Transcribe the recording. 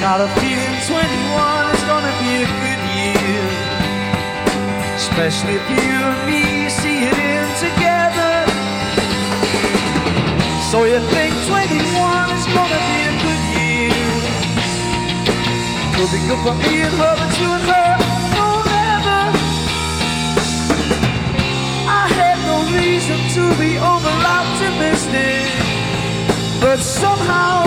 Got a feeling 21 is gonna be a good year, especially if you and me see it in together. So you think 21 is gonna be a good year? Could be good for me and her, but you and her forever. I had no reason to be over optimistic, but somehow